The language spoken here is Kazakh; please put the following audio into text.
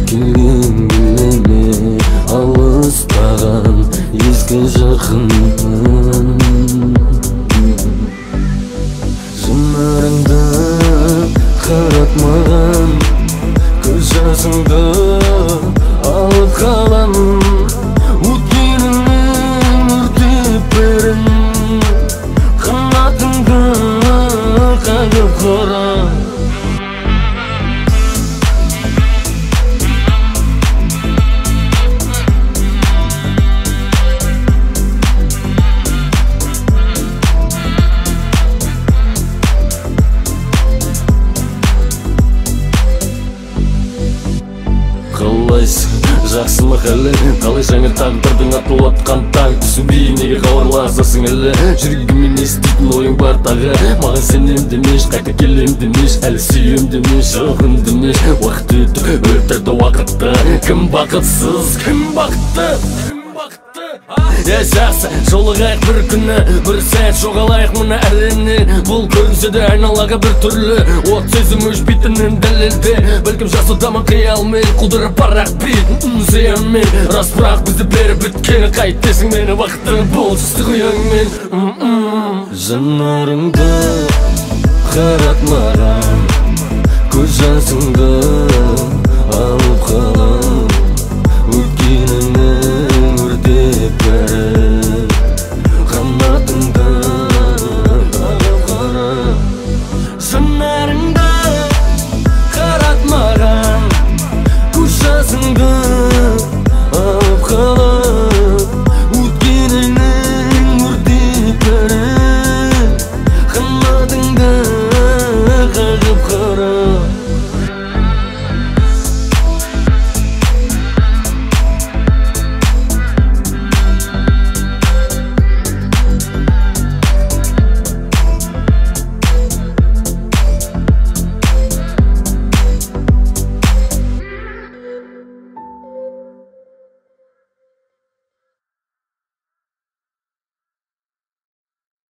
келген келеме алыстаған ескі жақыннан. Жанарыңды қаратмаған көз жасыңды алып қалам, өткеніңнің өртеп берін қанатыңды қағып қара. Қалайсың, жақсылық әлі, қалай жаңа тағдырдың атып атқан таң түсінбей неге хабарласасың әлі. Жүрегіммен еститін ойың бар тағы, маған сенем демеш, қайта келем демеш, әлі сүйем демеш, жоғын демеш. Уақыт өтіп өтірді уақытты, кім бақытсыз, кім бақытты? Жақсы, жолығайық бір күні, бір сәт жоғалайық мына әрінен. Бұл көрінсе де айналаға бір түрлі, от сезім өшпейтінін дәлелде. Бәлкім жас адамын қиялмен құлдырып барақ бетін зиянмен. Рас бірақ бізді беріп біткені қайтесің мені уақыттың бұл жастық ұяңмен. Жанарыңды қаратмаған көз жасыңды